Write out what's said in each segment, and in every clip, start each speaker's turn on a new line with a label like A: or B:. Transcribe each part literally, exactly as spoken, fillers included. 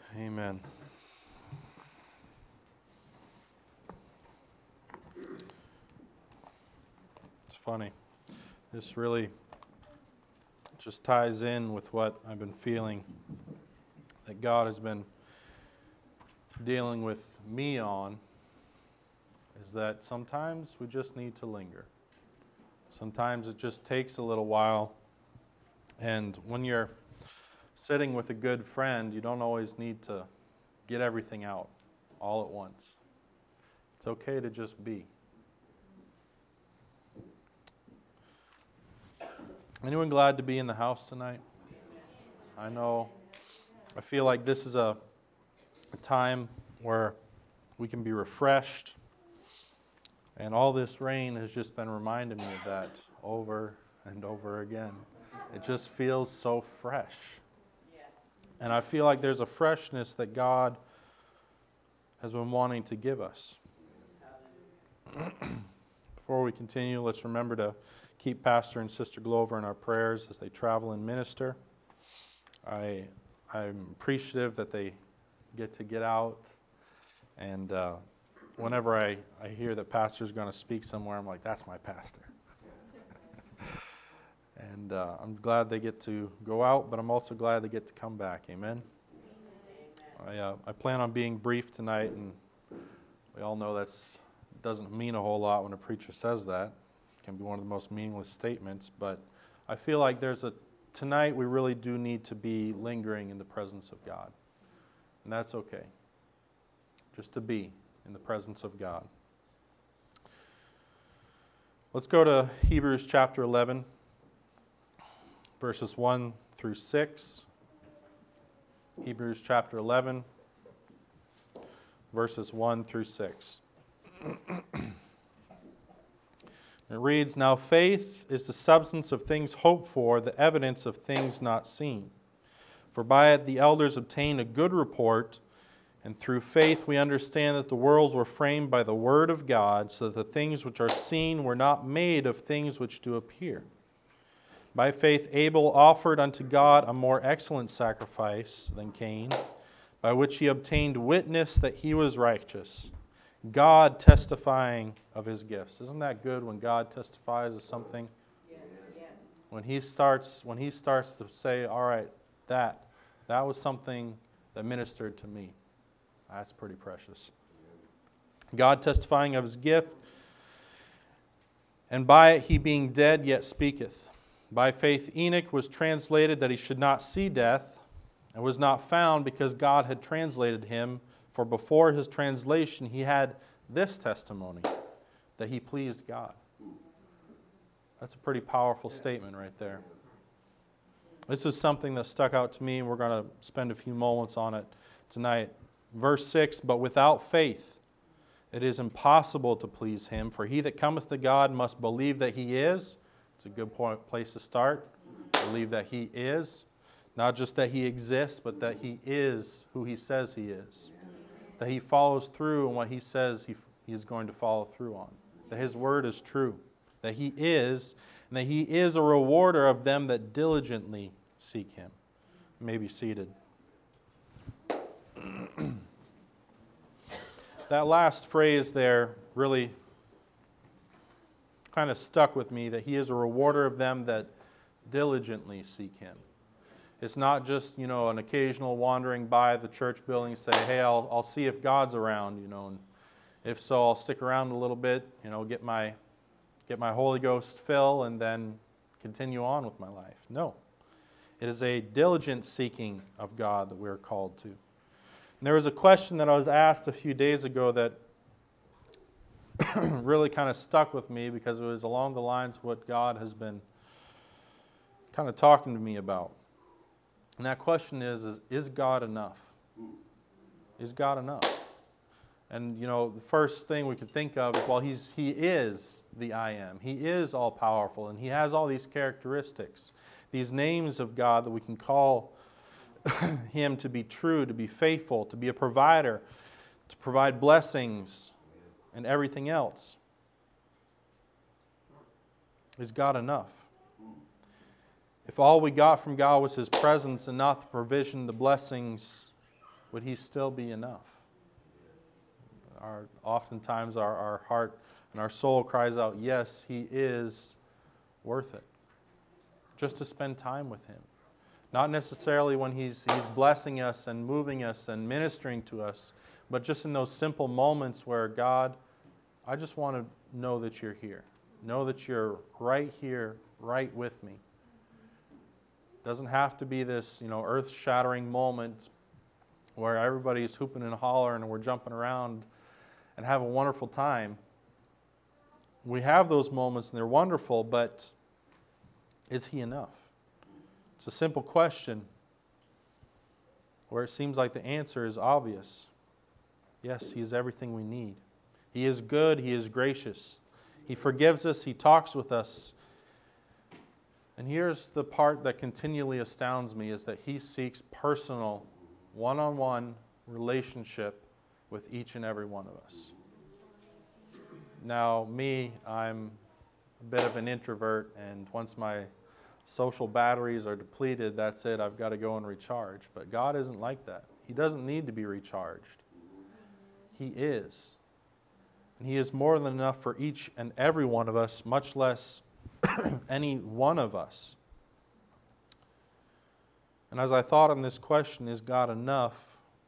A: Amen. It's funny. This really just ties in with what I've been feeling that God has been dealing with me on, is that sometimes we just need to linger. Sometimes it just takes a little while. And when you're sitting with a good friend, you don't always need to get everything out all at once. It's okay to just be. Anyone glad to be in the house tonight? I know, I feel like this is a, a time where we can be refreshed. And all this rain has just been reminding me of that over and over again. It just feels so fresh. And I feel like there's a freshness that God has been wanting to give us. Before we continue, let's remember to keep Pastor and Sister Glover in our prayers as they travel and minister. I, I'm appreciative that they get to get out. And uh, whenever I, I hear that Pastor's going to speak somewhere, I'm like, that's my pastor. And uh, I'm glad they get to go out, but I'm also glad they get to come back. Amen? Amen. I, uh, I plan on being brief tonight, and we all know that doesn't mean a whole lot when a preacher says that. It can be one of the most meaningless statements, but I feel like there's a, tonight we really do need to be lingering in the presence of God. And that's okay. Just to be in the presence of God. Let's go to Hebrews chapter eleven. Verses one through six. Hebrews chapter eleven, verses one through six. It reads, "Now faith is the substance of things hoped for, the evidence of things not seen. For by it the elders obtained a good report, and through faith we understand that the worlds were framed by the word of God, so that the things which are seen were not made of things which do appear. By faith Abel offered unto God a more excellent sacrifice than Cain, by which he obtained witness that he was righteous, God testifying of his gifts." Isn't that good when God testifies of something?
B: Yes, yes.
A: When he starts, when he starts to say, all right, that, that was something that ministered to me. That's pretty precious. God testifying of his gift, and by it he being dead yet speaketh. By faith Enoch was translated that he should not see death, and was not found because God had translated him. For before his translation he had this testimony, that he pleased God. That's a pretty powerful statement right there. This is something that stuck out to me, and we're going to spend a few moments on it tonight. Verse six, "But without faith it is impossible to please him, for he that cometh to God must believe that he is." It's a good point, place to start. Believe that he is. Not just that he exists, but that he is who he says he is. That he follows through on what he says he, he is going to follow through on. That his word is true. That he is, and that he is a rewarder of them that diligently seek him. You may be seated. That last phrase there really kind of stuck with me, that he is a rewarder of them that diligently seek him. It's not just, you know, an occasional wandering by the church building and say, hey, I'll, I'll see if God's around, you know, and if so, I'll stick around a little bit, you know, get my, get my Holy Ghost fill and then continue on with my life. No. It is a diligent seeking of God that we're called to. And there was a question that I was asked a few days ago that really kind of stuck with me because it was along the lines of what God has been kind of talking to me about. And that question is, is, is God enough? Is God enough? And, you know, the first thing we could think of is, well, he's, he is the I am. He is all-powerful, and he has all these characteristics, these names of God that we can call him to be true, to be faithful, to be a provider, to provide blessings, and everything else. Is God enough? If all we got from God was his presence and not the provision, the blessings would he still be enough? Our, oftentimes our, our heart and our soul cries out, yes, he is worth it. Just to spend time with him. Not necessarily when he's, he's blessing us and moving us and ministering to us, but just in those simple moments where, God, I just want to know that you're here. Know that you're right here, right with me. Doesn't have to be this, you know, earth-shattering moment where everybody's hooping and hollering and we're jumping around and have a wonderful time. We have those moments and they're wonderful, but is he enough? It's a simple question where it seems like the answer is obvious. Yes, he is everything we need. He is good, he is gracious. He forgives us, he talks with us. And here's the part that continually astounds me, is that he seeks personal, one-on-one relationship with each and every one of us. Now, me, I'm a bit of an introvert, and once my social batteries are depleted, that's it, I've got to go and recharge. But God isn't like that. He doesn't need to be recharged. He is. And he is more than enough for each and every one of us, much less any one of us. And as I thought on this question, is God enough?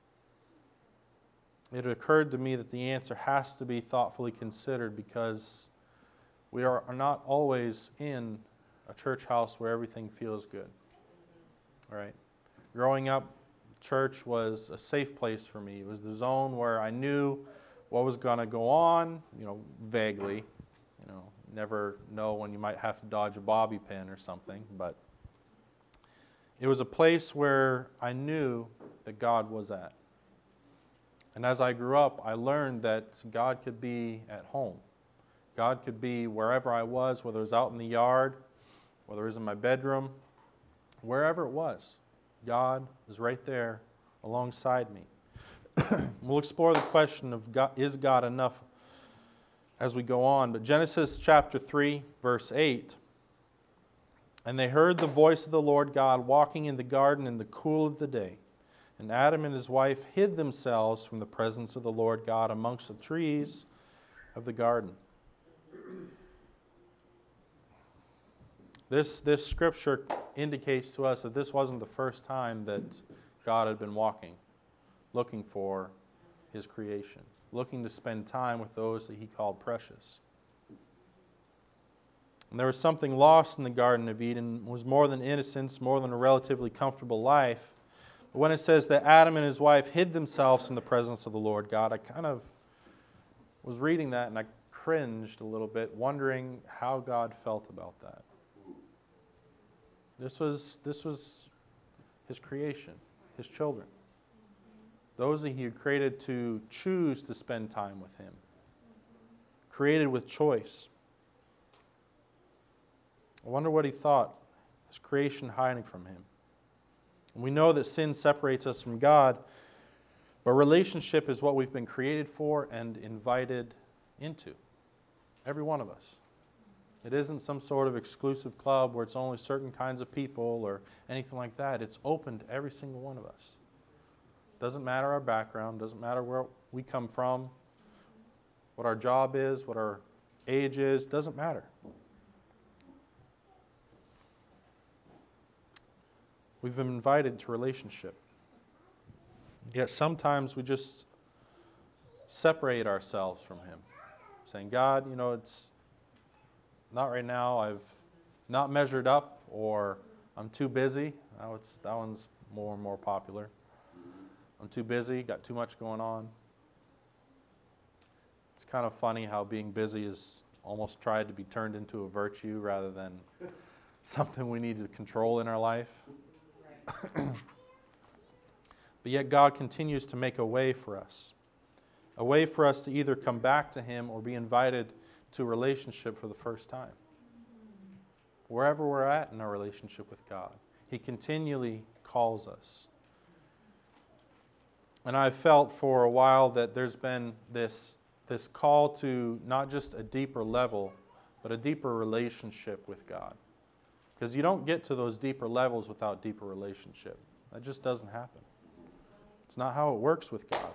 A: It occurred to me that the answer has to be thoughtfully considered, because we are, are not always in a church house where everything feels good. All right? Growing up, church was a safe place for me. It was the zone where I knew what was going to go on, you know, vaguely. You know, never know when you might have to dodge a bobby pin or something, but it was a place where I knew that God was at. And as I grew up, I learned that God could be at home. God could be wherever I was, whether it was out in the yard, whether it was in my bedroom, wherever it was. God is right there alongside me. We'll explore the question of God, is God enough, as we go on. But Genesis chapter three, verse eight, and they heard the voice of the Lord God walking in the garden in the cool of the day. And Adam and his wife hid themselves from the presence of the Lord God amongst the trees of the garden. This, this scripture indicates to us that this wasn't the first time that God had been walking, looking for his creation, looking to spend time with those that he called precious. And there was something lost in the Garden of Eden. It was more than innocence, more than a relatively comfortable life. But when it says that Adam and his wife hid themselves from the presence of the Lord God, I kind of was reading that and I cringed a little bit, wondering how God felt about that. This was, this was his creation, his children. Those that he had created to choose to spend time with him. Created with choice. I wonder what he thought, his creation hiding from him. And we know that sin separates us from God, but relationship is what we've been created for and invited into. Every one of us. It isn't some sort of exclusive club where it's only certain kinds of people or anything like that. It's open to every single one of us. Doesn't matter our background, doesn't matter where we come from, what our job is, what our age is, doesn't matter. We've been invited to relationship. Yet sometimes we just separate ourselves from him, saying, God, you know, it's not right now. I've not measured up, or I'm too busy. Now it's, that one's more and more popular. I'm too busy, got too much going on. It's kind of funny how being busy is almost tried to be turned into a virtue rather than something we need to control in our life. But yet God continues to make a way for us. A way for us to either come back to him or be invited to a relationship for the first time. Wherever we're at in our relationship with God, he continually calls us. And I've felt for a while that there's been this, this call to not just a deeper level, but a deeper relationship with God. Because you don't get to those deeper levels without deeper relationship. That just doesn't happen. It's not how it works with God.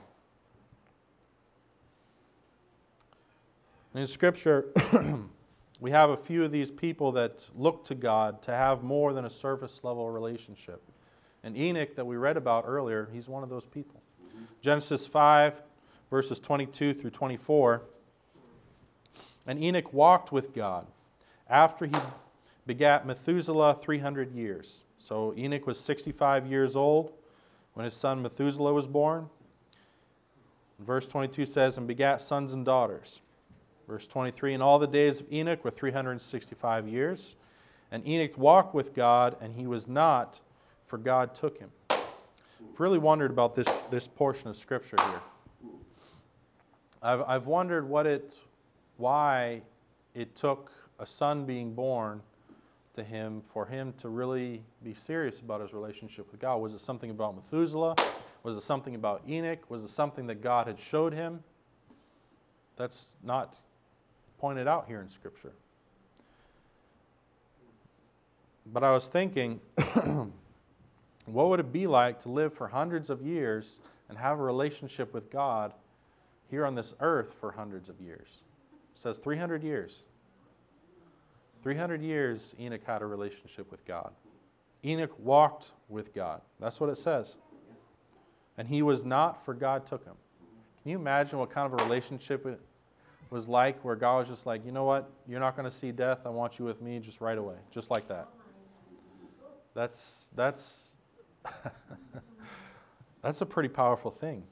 A: In Scripture, we have a few of these people that look to God to have more than a surface level relationship. And Enoch, that we read about earlier, he's one of those people. Genesis five, verses twenty-two through twenty-four. And Enoch walked with God after he begat Methuselah three hundred years. So Enoch was sixty-five years old when his son Methuselah was born. Verse twenty-two says, and begat sons and daughters. Verse twenty-three, and all the days of Enoch were three hundred sixty-five years. And Enoch walked with God, and he was not, for God took him. I've really wondered about this, this portion of Scripture here. I've, I've wondered what it, why it took a son being born to him for him to really be serious about his relationship with God. Was it something about Methuselah? Was it something about Enoch? Was it something that God had showed him? That's not pointed out here in Scripture. But I was thinking, what would it be like to live for hundreds of years and have a relationship with God here on this earth for hundreds of years? It says three hundred years. three hundred years Enoch had a relationship with God. Enoch walked with God. That's what it says. And he was not, for God took him. Can you imagine what kind of a relationship it was like, where God was just like, you know what, you're not going to see death, I want you with me just right away, just like that. That's, that's, that's a pretty powerful thing.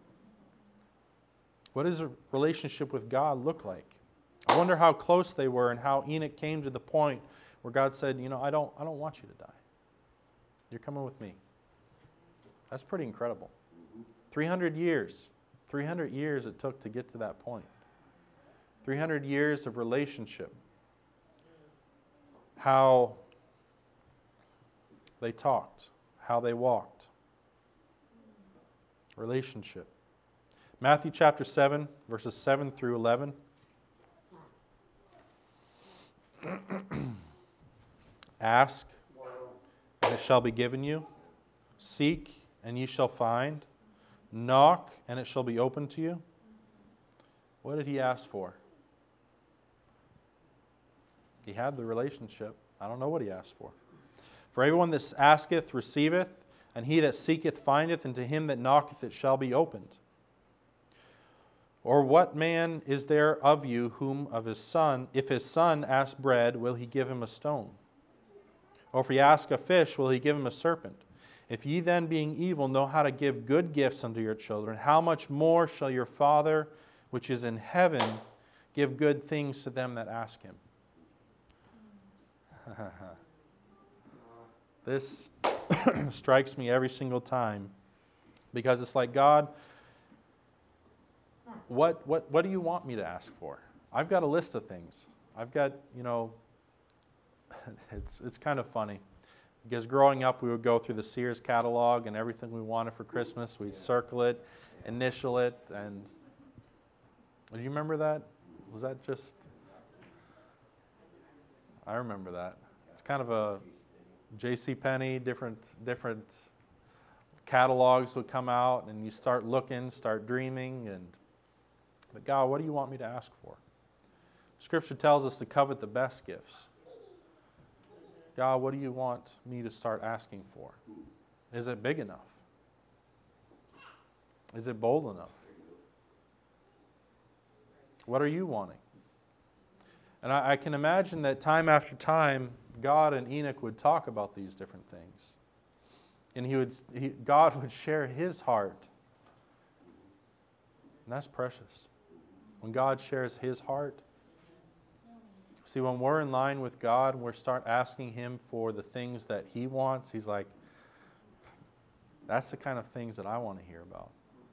A: What does a relationship with God look like? I wonder how close they were and how Enoch came to the point where God said, you know, I don't, I don't want you to die. You're coming with me. That's pretty incredible. three hundred years. three hundred years it took to get to that point. three hundred years of relationship. How they talked, how they walked. Relationship. Matthew chapter seven, verses seven through eleven. Ask, and it shall be given you. Seek, and ye shall find. Knock, and it shall be opened to you. What did he ask for? He had the relationship. I don't know what he asked for. For everyone that asketh receiveth, and he that seeketh findeth, and to him that knocketh it shall be opened. Or what man is there of you whom of his son, if his son ask bread, will he give him a stone? Or if he ask a fish, will he give him a serpent? If ye then, being evil, know how to give good gifts unto your children, how much more shall your Father, which is in heaven, give good things to them that ask him? This strikes me every single time, because it's like, God, what, what, what do you want me to ask for? I've got a list of things. I've got, you know, it's, it's kind of funny. Because growing up, we would go through the Sears catalog, and everything we wanted for Christmas, we'd circle it, initial it, and do you remember that? Was that just... I remember that. It's kind of a JCPenney, different, different catalogs would come out, and you start looking, start dreaming, and but God, what do you want me to ask for? Scripture tells us to covet the best gifts. God, what do you want me to start asking for? Is it big enough? Is it bold enough? What are you wanting? And I, I can imagine that time after time, God and Enoch would talk about these different things. And he would, he, God would share his heart. And that's precious. When God shares his heart. See, when we're in line with God and we start asking him for the things that he wants, he's like, that's the kind of things that I want to hear about.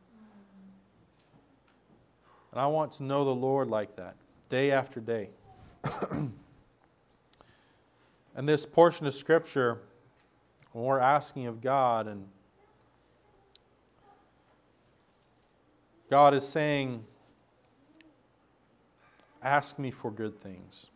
A: And I want to know the Lord like that, day after day. And this portion of Scripture, when we're asking of God, and God is saying, ask me for good things.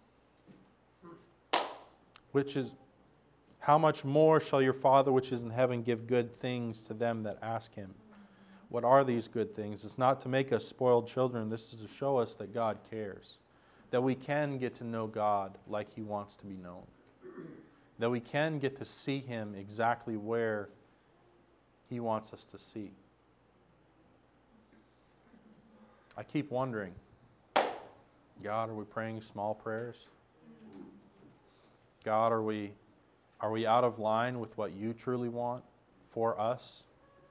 A: Which is, how much more shall your Father which is in heaven give good things to them that ask him? What are these good things? It's not to make us spoiled children. This is to show us that God cares. That we can get to know God like He wants to be known. That we can get to see Him exactly where He wants us to see. I keep wondering, God, are we praying small prayers? God, are we, are we out of line with what You truly want for us?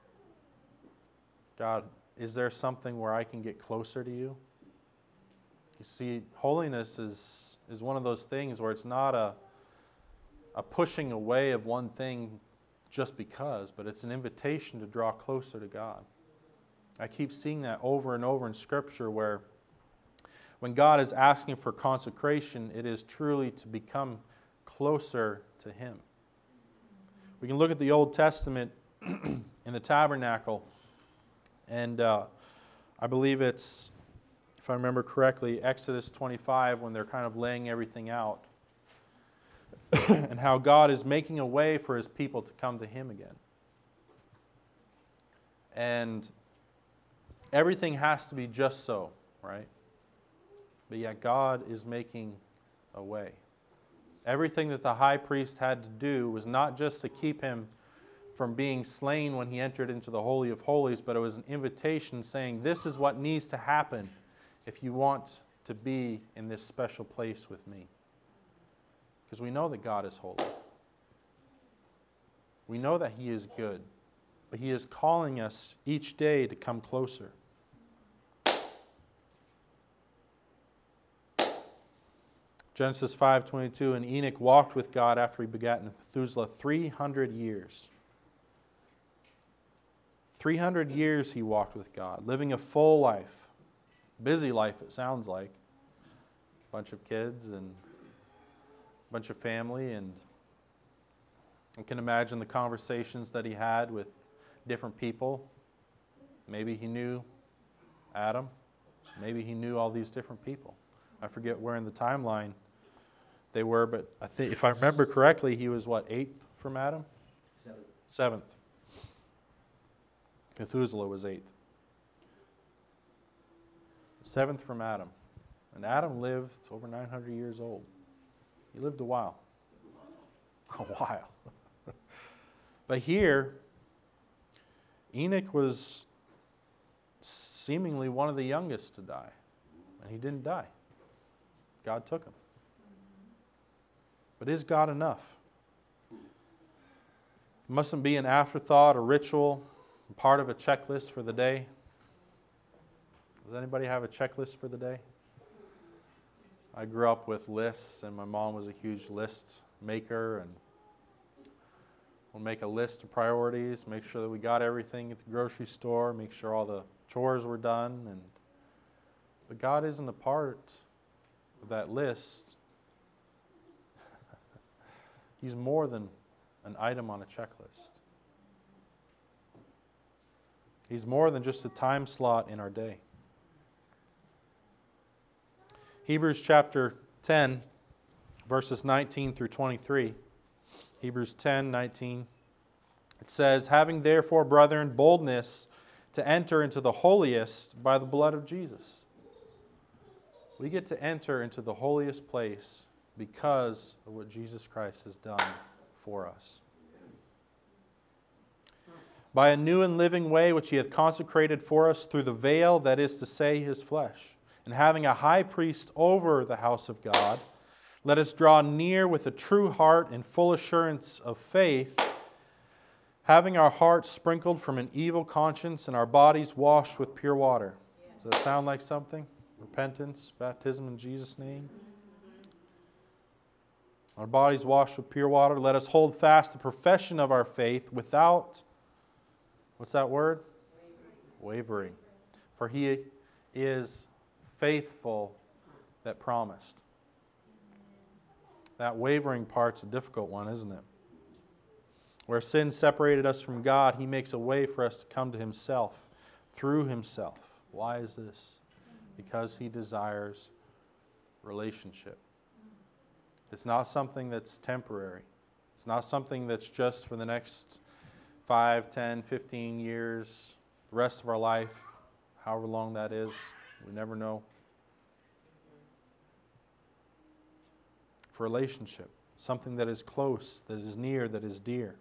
A: God, is there something where I can get closer to You? You see, holiness is, is one of those things where it's not a, a pushing away of one thing just because, but it's an invitation to draw closer to God. I keep seeing that over and over in Scripture where when God is asking for consecration, it is truly to become closer to Him. We can look at the Old Testament in the tabernacle, and uh, I believe it's, if I remember correctly, Exodus twenty-five, when they're kind of laying everything out, and how God is making a way for His people to come to Him again. And everything has to be just so, right? But yet God is making a way. Everything that the high priest had to do was not just to keep him from being slain when he entered into the Holy of Holies, but it was an invitation saying, this is what needs to happen if you want to be in this special place with me. Because we know that God is holy. We know that He is good. But He is calling us each day to come closer. Genesis five twenty-two, and Enoch walked with God after he begat Methuselah three hundred years. three hundred years he walked with God, living a full life. Busy life, it sounds like. A bunch of kids and a bunch of family, and I can imagine the conversations that he had with different people. Maybe he knew Adam. Maybe he knew all these different people. I forget where in the timeline they were, but I think if I remember correctly, he was what, eighth from Adam?
B: Seventh.
A: Seventh. Methuselah was eighth. Seventh from Adam. And Adam lived over nine hundred years old. He lived a while. A while. But here, Enoch was seemingly one of the youngest to die. And he didn't die. God took him. But is God enough? It mustn't be an afterthought, a ritual, part of a checklist for the day. Does anybody have a checklist for the day? I grew up with lists, and my mom was a huge list maker, and we'll make a list of priorities, make sure that we got everything at the grocery store, make sure all the chores were done. And but God isn't a part of that list. He's more than an item on a checklist. He's more than just a time slot in our day. Hebrews chapter ten, verses nineteen through twenty-three. Hebrews ten, nineteen. It says, having therefore, brethren, boldness to enter into the holiest by the blood of Jesus. We get to enter into the holiest place because of what Jesus Christ has done for us. By a new and living way which He hath consecrated for us through the veil, that is to say, His flesh. And having a high priest over the house of God, let us draw near with a true heart and full assurance of faith, having our hearts sprinkled from an evil conscience and our bodies washed with pure water. Does that sound like something? Repentance, baptism in Jesus' name. Our bodies washed with pure water. Let us hold fast the profession of our faith without, what's that word? Wavering. Wavering. For He is faithful that promised. That wavering part's a difficult one, isn't it? Where sin separated us from God, He makes a way for us to come to Himself through Himself. Why is this? Because He desires relationship. It's not something that's temporary. It's not something that's just for the next five, ten, fifteen years, the rest of our life, however long that is, we never know. For relationship, something that is close, that is near, that is dear.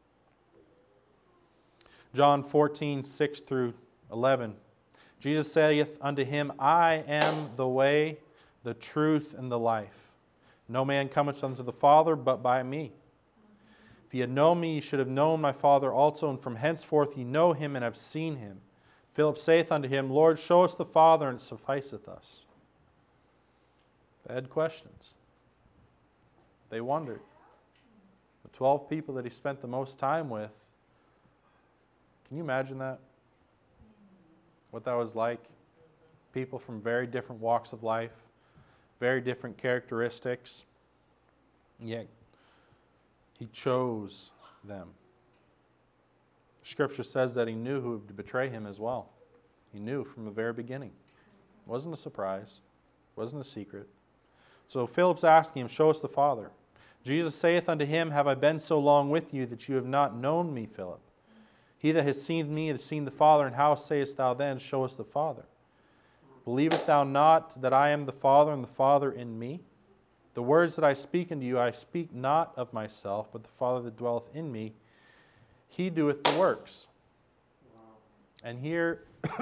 A: John fourteen, six through eleven. Jesus saith unto him, I am the way, the truth, and the life. No man cometh unto the Father but by me. If ye had known me, ye should have known my Father also, and from henceforth ye know him and have seen him. Philip saith unto him, Lord, show us the Father, and it sufficeth us. They had questions. They wondered. The twelve people that he spent the most time with, can you imagine that? What that was like? People from very different walks of life, very different characteristics, yet he chose them. Scripture says that he knew who would betray him as well. He knew from the very beginning. It wasn't a surprise. It wasn't a secret. So Philip's asking him, show us the Father. Jesus saith unto him, have I been so long with you that you have not known me, Philip? He that hath seen me hath seen the Father, and how sayest thou then, show us the Father? Believest thou not that I am the Father, and the Father in me? The words that I speak unto you, I speak not of myself, but the Father that dwelleth in me, he doeth the works. Wow. And here,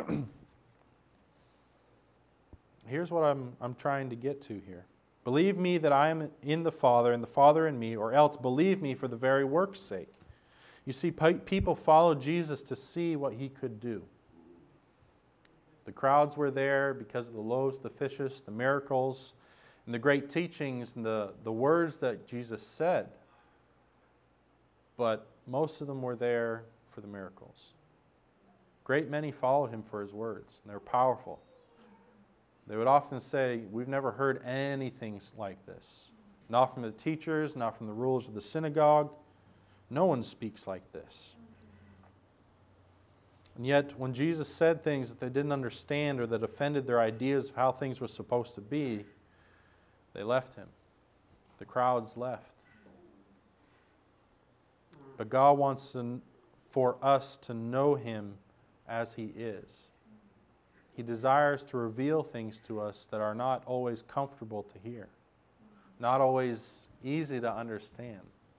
A: here's what I'm, I'm trying to get to here. Believe me that I am in the Father, and the Father in me, or else believe me for the very work's sake. You see, people followed Jesus to see what he could do. The crowds were there because of the loaves, the fishes, the miracles, and the great teachings and the, the words that Jesus said. But most of them were there for the miracles. Great many followed him for his words, and they were powerful. They would often say, we've never heard anything like this. Not from the teachers, not from the rulers of the synagogue. No one speaks like this. And yet, when Jesus said things that they didn't understand or that offended their ideas of how things were supposed to be, they left him. The crowds left. But God wants to, for us to know him as he is. He desires to reveal things to us that are not always comfortable to hear, not always easy to understand.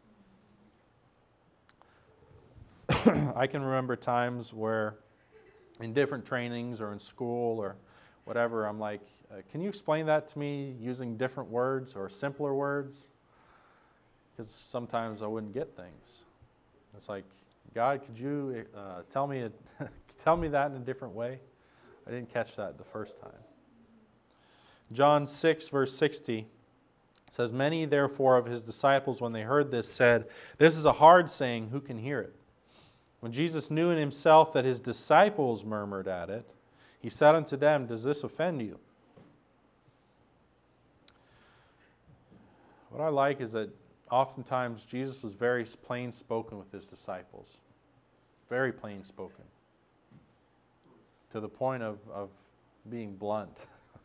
A: I can remember times where in different trainings or in school or whatever, I'm like, uh, can you explain that to me using different words or simpler words? Because sometimes I wouldn't get things. It's like, God, could you uh, tell me a, tell me that in a different way? I didn't catch that the first time. John six, verse sixty says, many therefore of his disciples, when they heard this, said, this is a hard saying, who can hear it? When Jesus knew in himself that his disciples murmured at it, he said unto them, does this offend you? What I like is that oftentimes Jesus was very plain spoken with his disciples. Very plain spoken. To the point of, of being blunt.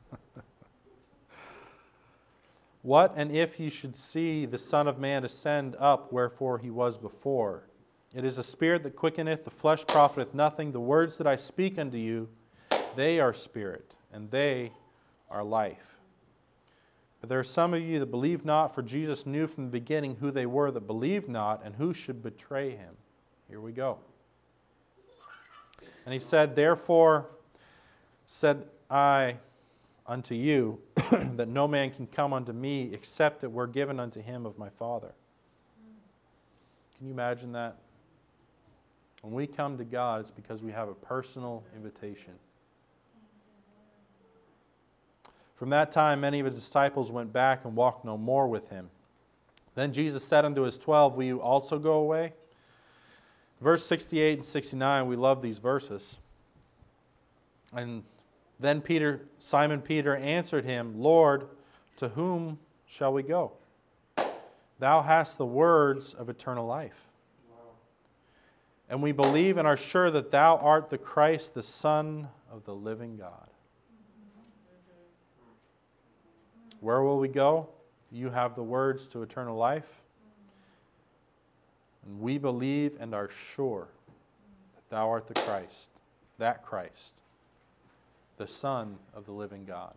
A: What and if ye should see the Son of Man ascend up wherefore he was before? It is a spirit that quickeneth, the flesh profiteth nothing. The words that I speak unto you, they are spirit, and they are life. But there are some of you that believe not, for Jesus knew from the beginning who they were that believed not, and who should betray him. Here we go. And he said, therefore said I unto you, that no man can come unto me, except it were given unto him of my Father. Can you imagine that? When we come to God, it's because we have a personal invitation. From that time, many of his disciples went back and walked no more with him. Then Jesus said unto his twelve, will you also go away? Verse sixty-eight and sixty-nine, we love these verses. And then Peter, Simon Peter answered him, Lord, to whom shall we go? Thou hast the words of eternal life. And we believe and are sure that thou art the Christ, the Son of the living God. Where will we go? You have the words to eternal life. And we believe and are sure that thou art the Christ. that Christ, the Son of the living God.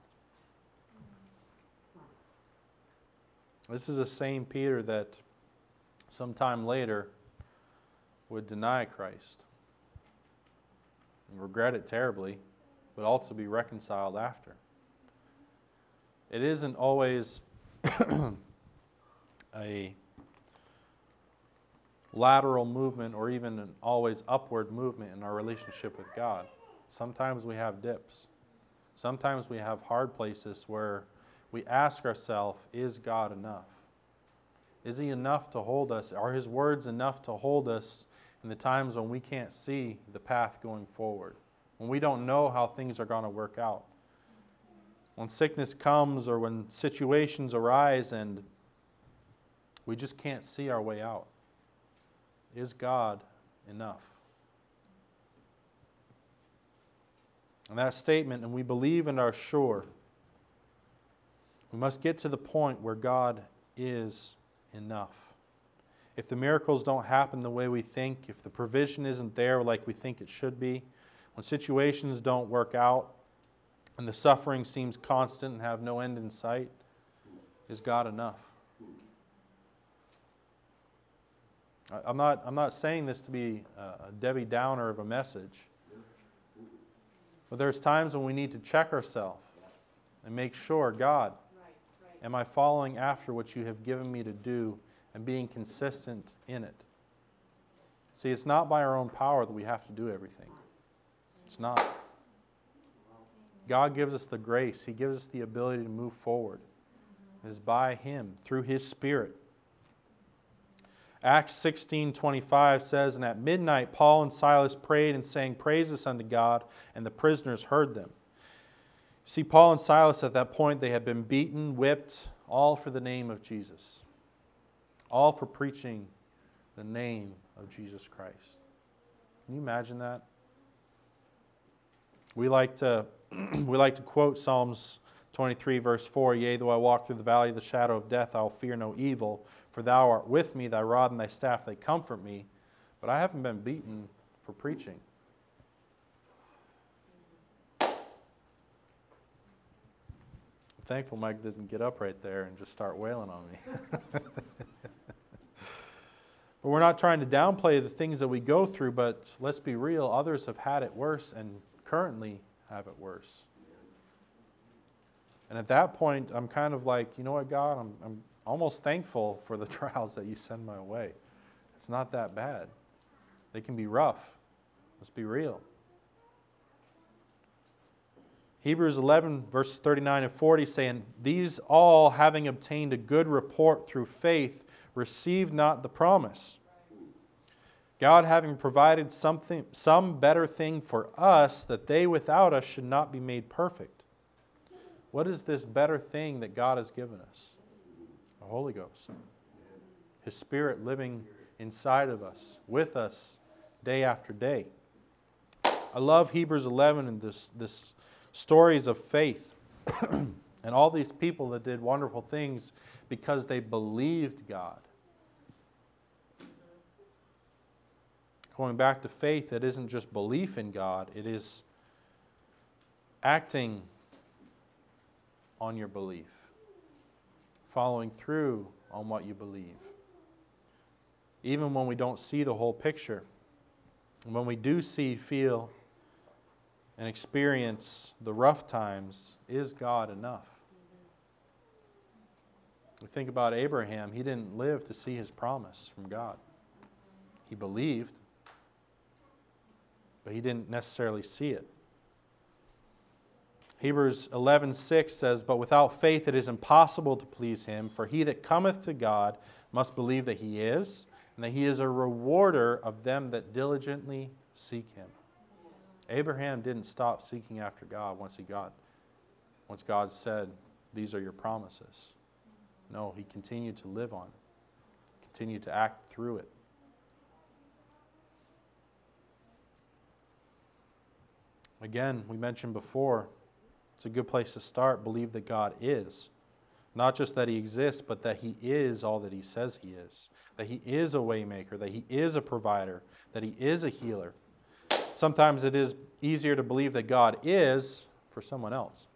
A: This is the same Peter that sometime later would deny Christ and regret it terribly, but also be reconciled after. It isn't always a lateral movement or even an always upward movement in our relationship with God. Sometimes we have dips. Sometimes we have hard places where we ask ourselves, is God enough? Is He enough to hold us? Are His words enough to hold us in the times when we can't see the path going forward? When we don't know how things are going to work out? When sickness comes or when situations arise and we just can't see our way out. Is God enough? And that statement, and we believe and are sure, we must get to the point where God is enough. If the miracles don't happen the way we think, if the provision isn't there like we think it should be, when situations don't work out, and the suffering seems constant and have no end in sight, is God enough? I'm not, I'm not saying this to be a Debbie Downer of a message, but there's times when we need to check ourselves and make sure, God, am I following after what you have given me to do and being consistent in it? See, it's not by our own power that we have to do everything. It's not. God gives us the grace. He gives us the ability to move forward. It is by Him, through His Spirit. Acts sixteen twenty-five says, and at midnight Paul and Silas prayed and sang praises unto God, and the prisoners heard them. See, Paul and Silas at that point, they had been beaten, whipped, all for the name of Jesus. All for preaching the name of Jesus Christ. Can you imagine that? We like to we like to quote Psalms twenty-three, verse four, yea, though I walk through the valley of the shadow of death, I will fear no evil, for thou art with me, thy rod and thy staff, they comfort me. But I haven't been beaten for preaching. I'm thankful Mike didn't get up right there and just start wailing on me. But we're not trying to downplay the things that we go through, but let's be real, others have had it worse and currently have it worse. And at that point, I'm kind of like, you know what, God, I'm, I'm almost thankful for the trials that you send my way. It's not that bad. They can be rough. Let's be real. Hebrews eleven, verses thirty-nine and forty, saying, these all, having obtained a good report through faith, received not the promise. God having provided something, some better thing for us, that they without us should not be made perfect. What is this better thing that God has given us? The Holy Ghost. His Spirit living inside of us, with us, day after day. I love Hebrews eleven and this, this stories of faith. And all these people that did wonderful things because they believed God. Going back to faith, it isn't just belief in God, it is acting on your belief, following through on what you believe. Even when we don't see the whole picture, and when we do see, feel, and experience the rough times, is God enough? We think about Abraham, he didn't live to see his promise from God. He believed, but he didn't necessarily see it. Hebrews eleven six says, but without faith it is impossible to please Him, for he that cometh to God must believe that He is, and that He is a rewarder of them that diligently seek Him. Abraham didn't stop seeking after God once he got, once God said, these are your promises. No, he continued to live on it, continued to act through it. Again, we mentioned before, it's a good place to start. Believe that God is. Not just that He exists, but that He is all that He says He is. That He is a way maker, that He is a provider, that He is a healer. Sometimes it is easier to believe that God is for someone else.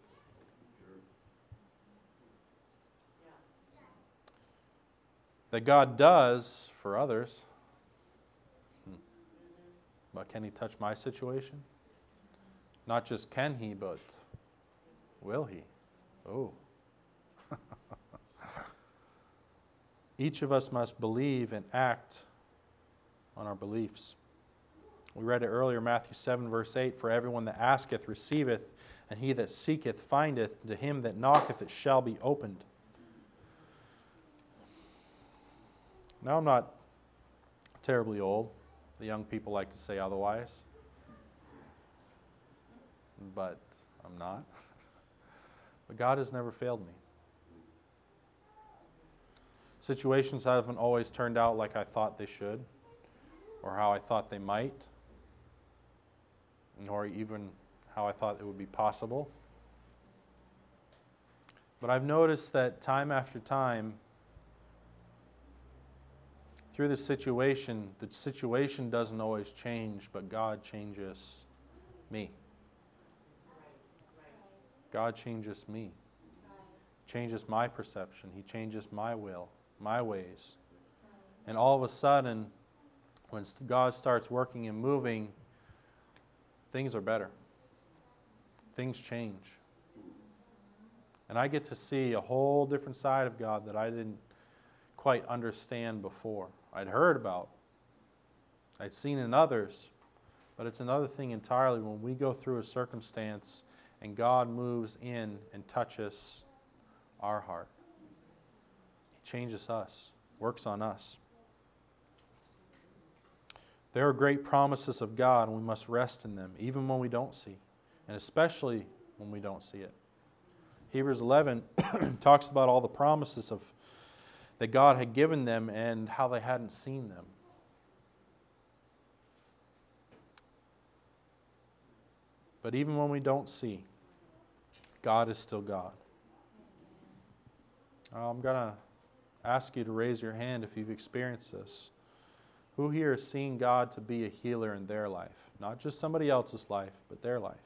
A: That God does for others. Hmm. But can He touch my situation? Not just can He, but will He? Oh. Each of us must believe and act on our beliefs. We read it earlier, Matthew seven, verse eight, "For everyone that asketh receiveth, and he that seeketh findeth, and to him that knocketh it shall be opened." Now, I'm not terribly old. The young people like to say otherwise. But I'm not. But God has never failed me. Situations haven't always turned out like I thought they should, or how I thought they might, nor even how I thought it would be possible. But I've noticed that time after time, through the situation, the situation doesn't always change, but God changes me. God changes me. Changes my perception. He changes my will, my ways. And all of a sudden, when God starts working and moving, things are better. Things change. And I get to see a whole different side of God that I didn't quite understand before. I'd heard about, I'd seen in others, but it's another thing entirely when we go through a circumstance and God moves in and touches our heart. He changes us, works on us. There are great promises of God, and we must rest in them, even when we don't see, and especially when we don't see it. Hebrews eleven talks about all the promises of that God had given them and how they hadn't seen them. But even when we don't see, God is still God. I'm going to ask you to raise your hand if you've experienced this. Who here has seen God to be a healer in their life? Not just somebody else's life, but their life.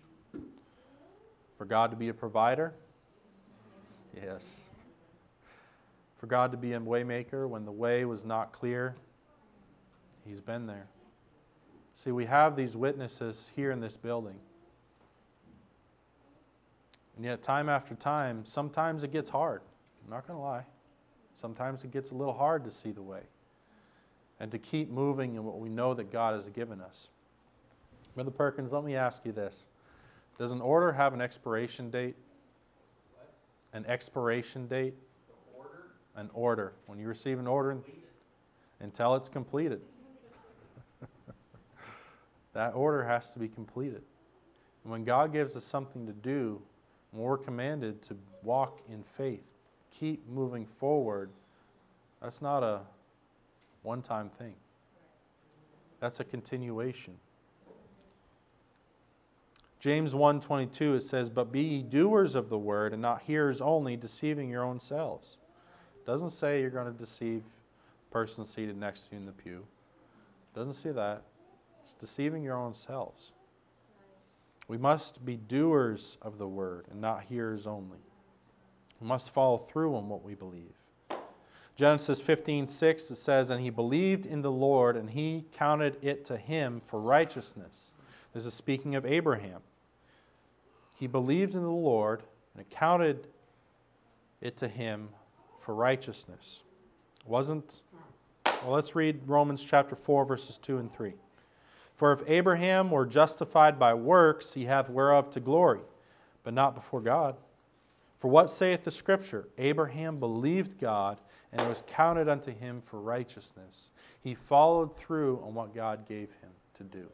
A: For God to be a provider? Yes. For God to be a way maker when the way was not clear? He's been there. See, we have these witnesses here in this building. And yet, time after time, sometimes it gets hard. I'm not going to lie. Sometimes it gets a little hard to see the way and to keep moving in what we know that God has given us. Brother Perkins, let me ask you this. Does an order have an expiration date?
B: What?
A: An expiration date?
B: The order?
A: An order. When you receive an order, until it's completed. That order has to be completed. And when God gives us something to do, when we're commanded to walk in faith, keep moving forward, that's not a one-time thing. That's a continuation. James one twenty-two, it says, "But be ye doers of the word, and not hearers only, deceiving your own selves." It doesn't say you're going to deceive the person seated next to you in the pew. It doesn't say that. It's deceiving your own selves. We must be doers of the word, and not hearers only. We must follow through on what we believe. Genesis fifteen six, it says, "And he believed in the Lord, and he counted it to him for righteousness." This is speaking of Abraham. He believed in the Lord, and it counted it to him for righteousness. It wasn't, well, let's read Romans chapter four, verses two and three. "For if Abraham were justified by works, he hath whereof to glory, but not before God. For what saith the Scripture? Abraham believed God, and it was counted unto him for righteousness." He followed through on what God gave him to do.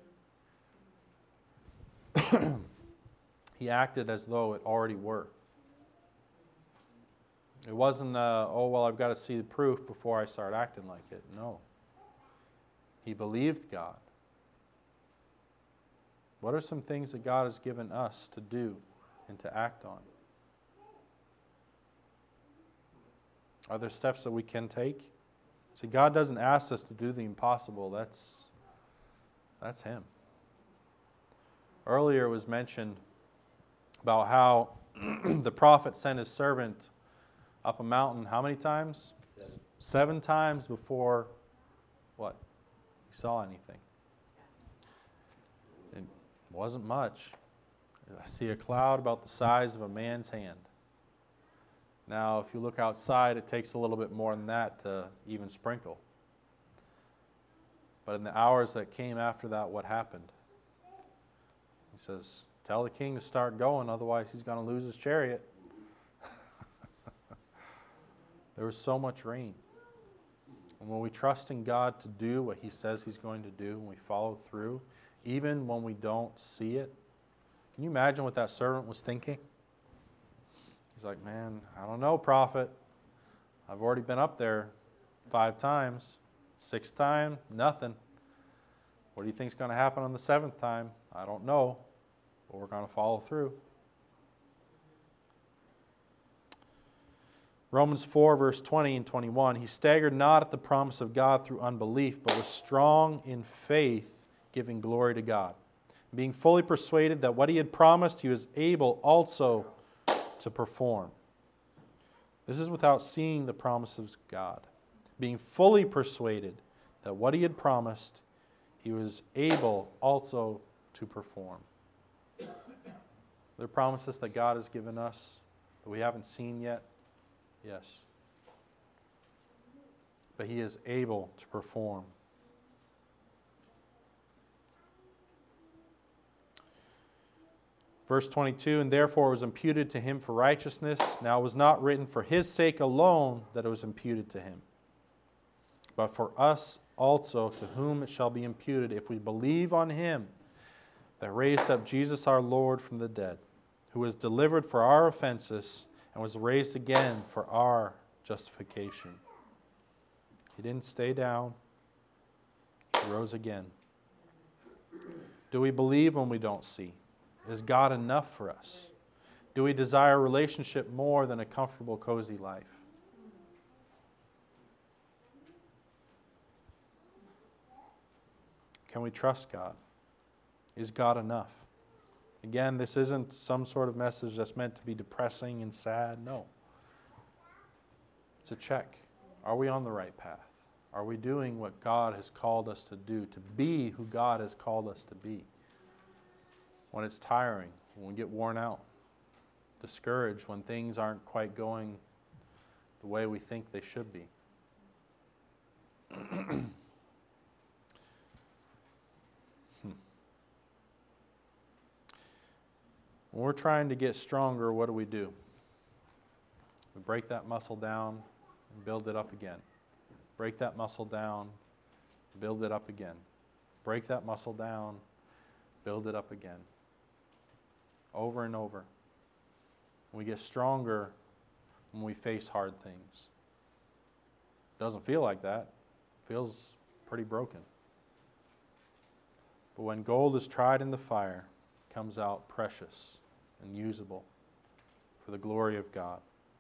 A: He acted as though it already were. It wasn't, uh, oh, well, I've got to see the proof before I start acting like it. No. He believed God. What are some things that God has given us to do and to act on? Are there steps that we can take? See, God doesn't ask us to do the impossible. That's, that's Him. Earlier it was mentioned about how the prophet sent his servant up a mountain how many times?
B: Seven.
A: Seven times before what? He saw anything. It wasn't much. I see a cloud about the size of a man's hand. Now, if you look outside, it takes a little bit more than that to even sprinkle. But in the hours that came after that, what happened? He says, tell the king to start going, otherwise he's going to lose his chariot. There was so much rain. And when we trust in God to do what he says he's going to do, and we follow through, even when we don't see it, can you imagine what that servant was thinking? He's like, man, I don't know, prophet. I've already been up there five times. Sixth time, nothing. What do you think is going to happen on the seventh time? I don't know, but we're going to follow through. Romans four, verse twenty and twenty-one, he staggered not at the promise of God through unbelief, but was strong in faith, giving glory to God, being fully persuaded that what he had promised he was able also to perform. This is without seeing the promises of God, being fully persuaded that what he had promised he was able also to perform. There are promises that God has given us that we haven't seen yet. Yes. But he is able to perform. Verse twenty-two, and therefore it was imputed to him for righteousness. Now it was not written for his sake alone that it was imputed to him, but for us also, to whom it shall be imputed if we believe on him that raised up Jesus our Lord from the dead, who was delivered for our offenses and was raised again for our justification. He didn't stay down. He rose again. Do we believe when we don't see? Is God enough for us? Do we desire a relationship more than a comfortable, cozy life? Can we trust God? Is God enough? Again, this isn't some sort of message that's meant to be depressing and sad. No. It's a check. Are we on the right path? Are we doing what God has called us to do, to be who God has called us to be? When it's tiring, when we get worn out, discouraged, when things aren't quite going the way we think they should be. When we're trying to get stronger, what do we do? We break that muscle down and build it up again. Break that muscle down, build it up again. Break that muscle down, build it up again. Over and over. We get stronger when we face hard things. Doesn't feel like that. It feels pretty broken. But when gold is tried in the fire, it comes out precious and usable for the glory of God.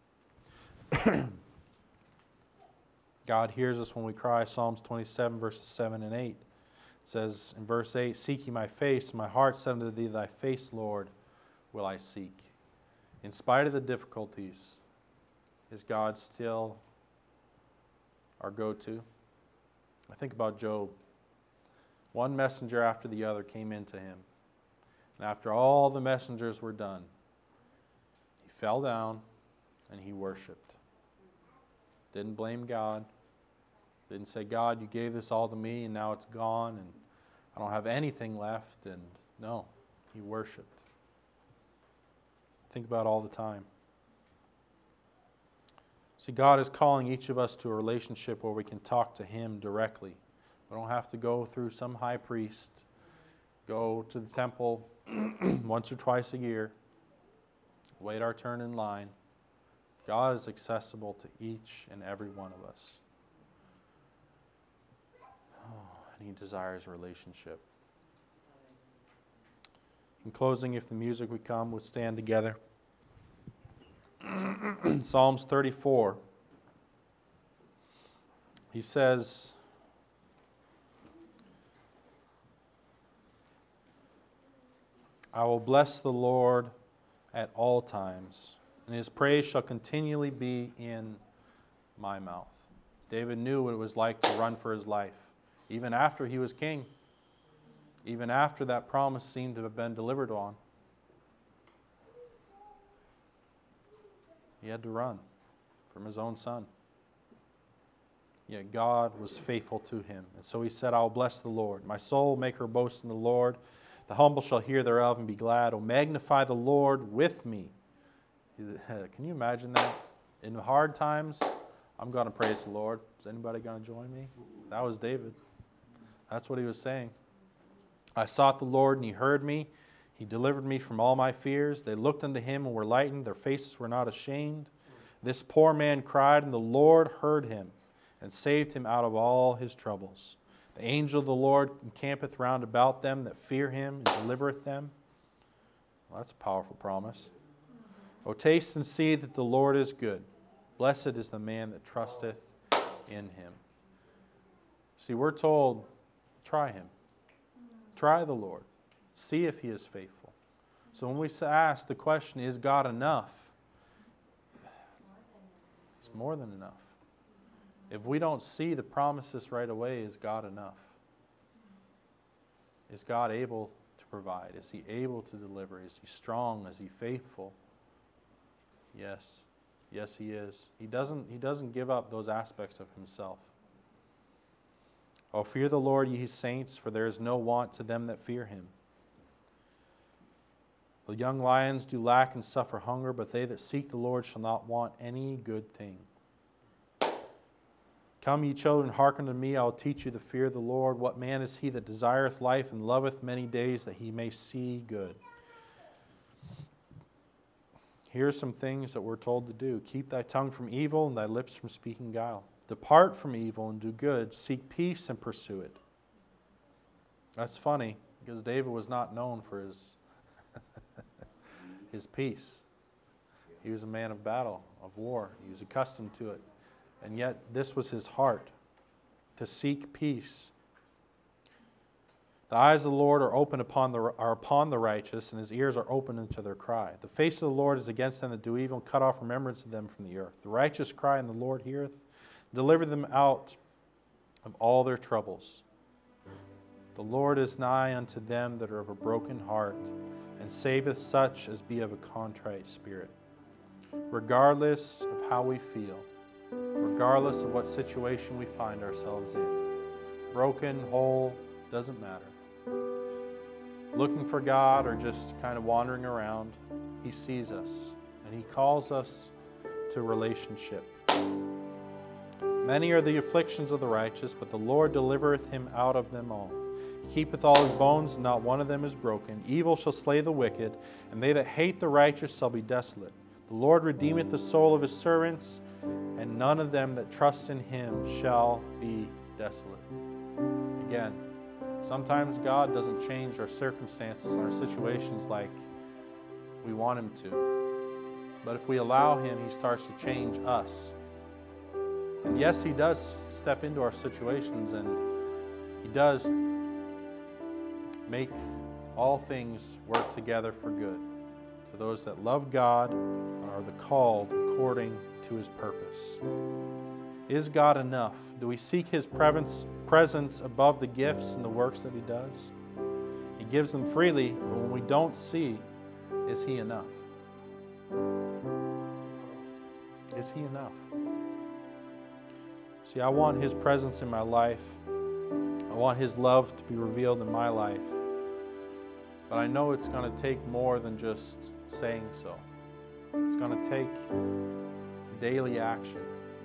A: God hears us when we cry. Psalms twenty-seven, verses seven and eight. It says in verse eight, seek ye my face, my heart said unto thee, thy face, Lord, will I seek. In spite of the difficulties, is God still our go-to? I think about Job. One messenger after the other came into him. And after all the messengers were done, he fell down and he worshiped. Didn't blame God. Didn't say, God, you gave this all to me and now it's gone and I don't have anything left. And no, he worshiped. Think about all the time. See, God is calling each of us to a relationship where we can talk to him directly. We don't have to go through some high priest, go to the temple once or twice a year, wait our turn in line. God is accessible to each and every one of us. Oh, and he desires a relationship. In closing, if the music would come, we'd stand together. Psalms thirty-four. He says, I will bless the Lord at all times, and his praise shall continually be in my mouth. David knew what it was like to run for his life, even after he was king, even after that promise seemed to have been delivered on. He had to run from his own son. Yet God was faithful to him. And so he said, I will bless the Lord. My soul will make her boast in the Lord. The humble shall hear thereof and be glad. Oh, magnify the Lord with me. Can you imagine that? In hard times, I'm going to praise the Lord. Is anybody going to join me? That was David. That's what he was saying. I sought the Lord, and he heard me. He delivered me from all my fears. They looked unto him and were lightened. Their faces were not ashamed. This poor man cried, and the Lord heard him and saved him out of all his troubles. The angel of the Lord encampeth round about them that fear him and delivereth them. Well, that's a powerful promise. O taste and see that the Lord is good. Blessed is the man that trusteth in him. See, we're told, try him. Try the Lord. See if he is faithful. So when we ask the question, is God enough? It's more than enough. If we don't see the promises right away, is God enough? Is God able to provide? Is he able to deliver? Is he strong? Is he faithful? Yes. Yes, he is. He doesn't, he doesn't give up those aspects of himself. Oh, fear the Lord, ye saints, for there is no want to them that fear him. The young lions do lack and suffer hunger, but they that seek the Lord shall not want any good thing. Come, ye children, hearken to me, I will teach you the fear of the Lord. What man is he that desireth life and loveth many days, that he may see good? Here are some things that we're told to do. Keep thy tongue from evil and thy lips from speaking guile. Depart from evil and do good. Seek peace and pursue it. That's funny, because David was not known for his, his peace. He was a man of battle, of war. He was accustomed to it. And yet this was his heart, to seek peace. The eyes of the Lord are open upon the are upon the righteous, and his ears are open unto their cry. The face of the Lord is against them that do evil, and cut off remembrance of them from the earth. The righteous cry, and the Lord heareth. Deliver them out of all their troubles. The Lord is nigh unto them that are of a broken heart, and saveth such as be of a contrite spirit. Regardless of how we feel, regardless of what situation we find ourselves in, broken, whole, doesn't matter. Looking for God or just kind of wandering around, he sees us, and he calls us to relationship. Many are the afflictions of the righteous, but the Lord delivereth him out of them all. He keepeth all his bones, and not one of them is broken. Evil shall slay the wicked, and they that hate the righteous shall be desolate. The Lord redeemeth the soul of his servants, and none of them that trust in him shall be desolate. Again, sometimes God doesn't change our circumstances and our situations like we want him to. But if we allow him, he starts to change us. And yes, he does step into our situations, and he does make all things work together for good to those that love God and are the called according to his purpose. Is God enough? Do we seek his presence above the gifts and the works that he does? He gives them freely, but when we don't see, is he enough? Is he enough? See, I want his presence in my life. I want his love to be revealed in my life. But I know it's going to take more than just saying so. It's going to take daily action.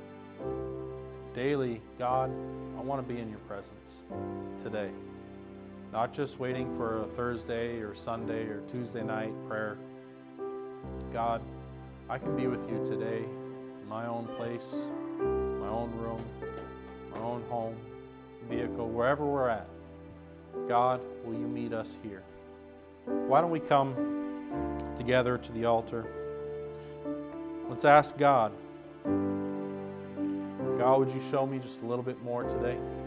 A: Daily, God, I want to be in your presence today. Not just waiting for a Thursday or Sunday or Tuesday night prayer. God, I can be with you today in my own place, my own room, my own home, vehicle, wherever we're at. God, will you meet us here? Why don't we come together to the altar? Let's ask God. God, would you show me just a little bit more today?